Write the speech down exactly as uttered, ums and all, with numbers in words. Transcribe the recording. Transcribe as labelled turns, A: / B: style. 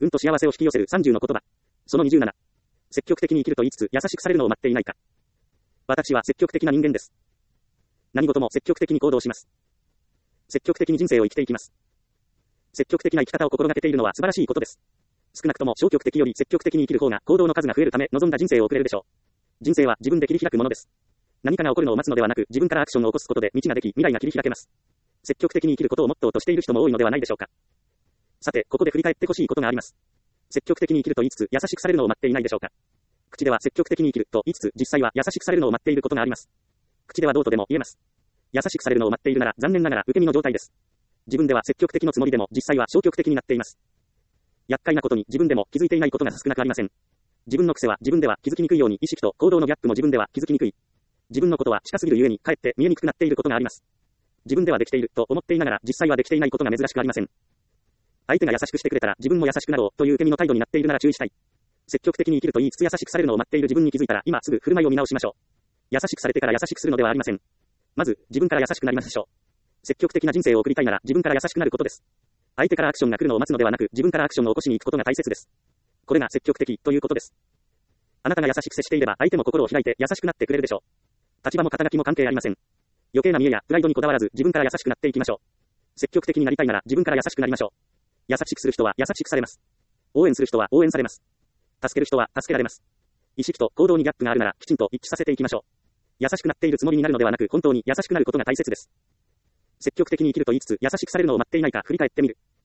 A: 運と幸せを引き寄せるさんじゅうの言葉。そのにじゅうなな。積極的に生きると言いつつ優しくされるのを待っていないか。私は積極的な人間です。何事も積極的に行動します。積極的に人生を生きていきます。積極的な生き方を心がけているのは素晴らしいことです。少なくとも消極的より積極的に生きる方が行動の数が増えるため望んだ人生を送れるでしょう。人生は自分で切り開くものです。何かが起こるのを待つのではなく、自分からアクションを起こすことで道ができ、未来が切り開けます。積極的に生きることをモットーとしている人も多いのではないでしょうか。さて、ここで振り返ってほしいことがあります。積極的に生きると言いつつ優しくされるのを待っていないでしょうか。口では積極的に生きると言いつつ実際は優しくされるのを待っていることがあります。口ではどうとでも言えます。優しくされるのを待っているなら残念ながら受け身の状態です。自分では積極的のつもりでも実際は消極的になっています。厄介なことに自分でも気づいていないことが少なくありません。自分の癖は自分では気づきにくいように意識と行動のギャップも自分では気づきにくい。自分のことは近すぎるゆえにかえって見えにくくなっていることがあります。自分ではできていると思っていながら実際はできていないことが珍しくありません。相手が優しくしてくれたら自分も優しくなろうという受け身の態度になっているなら注意したい。積極的に生きると言いつつ優しくされるのを待っている自分に気づいたら今すぐ振る舞いを見直しましょう。優しくされてから優しくするのではありません。まず自分から優しくなりましょう。積極的な人生を送りたいなら自分から優しくなることです。相手からアクションが来るのを待つのではなく自分からアクションを起こしに行くことが大切です。これが積極的ということです。あなたが優しく接していれば相手も心を開いて優しくなってくれるでしょう。立場も肩書きも関係ありません。余計な見栄やプライドにこだわらず自分から優しくなっていきましょう。積極的になりたいなら自分から優しくなりましょう。優しくする人は優しくされます。応援する人は応援されます。助ける人は助けられます。意識と行動にギャップがあるならきちんと一致させていきましょう。優しくなっているつもりになるのではなく本当に優しくなることが大切です。積極的に生きると言いつつ優しくされるのを待っていないか振り返ってみる。